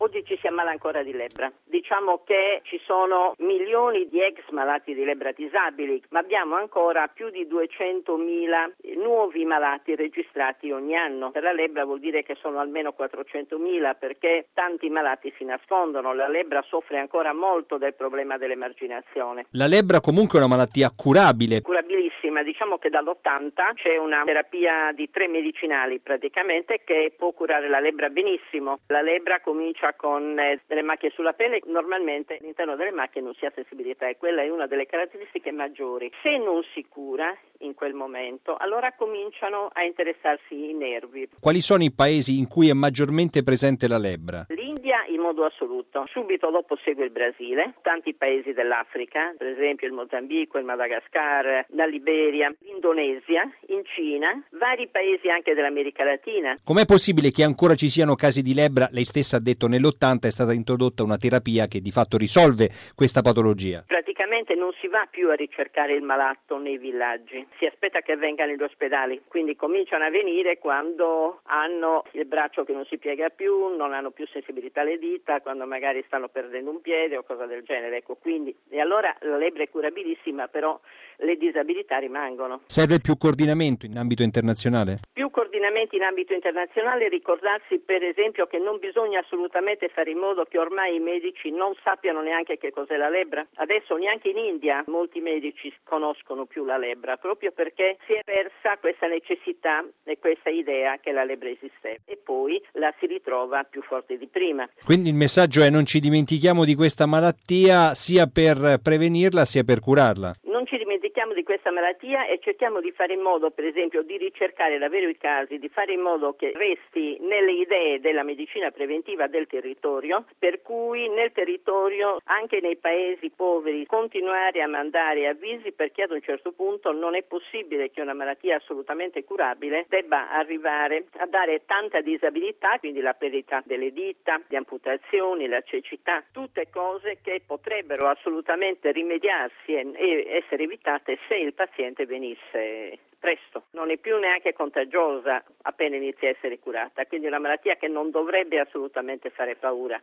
Oggi ci si ammala ancora di lebbra. Diciamo che ci sono milioni di ex malati di lebbra disabili, ma abbiamo ancora più di 200.000 nuovi malati registrati ogni anno. Per la lebbra vuol dire che sono almeno 400.000, perché tanti malati si nascondono. La lebbra soffre ancora molto del problema dell'emarginazione. La lebbra comunque è una malattia curabile. Curabilissima, diciamo che dall'80 c'è una terapia di 3 medicinali praticamente che può curare la lebbra benissimo. La lebbra comincia con delle macchie sulla pelle, normalmente all'interno delle macchie non si ha sensibilità e quella è una delle caratteristiche maggiori. Se non si cura in quel momento, allora cominciano a interessarsi i nervi. Quali sono i paesi in cui è maggiormente presente la lebbra? L'India in modo assoluto, subito dopo segue il Brasile, tanti paesi dell'Africa, per esempio il Mozambico, il Madagascar, la Liberia, l'Indonesia, in Cina, vari paesi anche dell'America Latina. Com'è possibile che ancora ci siano casi di lebbra? Lei stessa ha detto nell'80 è stata introdotta una terapia che di fatto risolve questa patologia. Praticamente non si va più a ricercare il malato nei villaggi, si aspetta che venga negli ospedali, quindi cominciano a venire quando hanno il braccio che non si piega più, non hanno più sensibilità alle dita, quando magari stanno perdendo un piede o cosa del genere. Ecco, quindi, e allora la lebbra è curabilissima, però le disabilità rimangono. Serve più coordinamento in ambito internazionale? Più coordinamenti in ambito internazionale, ricordarsi per esempio che non bisogna assolutamente fare in modo che ormai i medici non sappiano neanche che cos'è la lebbra. Adesso neanche in India molti medici conoscono più la lebbra, proprio perché si è persa questa necessità e questa idea che la lebbra esiste e poi la si ritrova più forte di prima. Quindi il messaggio è: non ci dimentichiamo di questa malattia sia per prevenirla sia per curarla. Non ci dimentichiamo di questa malattia e cerchiamo di fare in modo, per esempio, di ricercare davvero i casi, di fare in modo che resti nelle idee della medicina preventiva del territorio, per cui nel territorio, anche nei paesi poveri, continuare a mandare avvisi, perché ad un certo punto non è possibile che una malattia assolutamente curabile debba arrivare a dare tanta disabilità, quindi la perdita delle dita, le amputazioni, la cecità, tutte cose che potrebbero assolutamente rimediarsi e essere evitate se il paziente venisse presto. Non è più neanche contagiosa appena inizia a essere curata, quindi è una malattia che non dovrebbe assolutamente fare paura.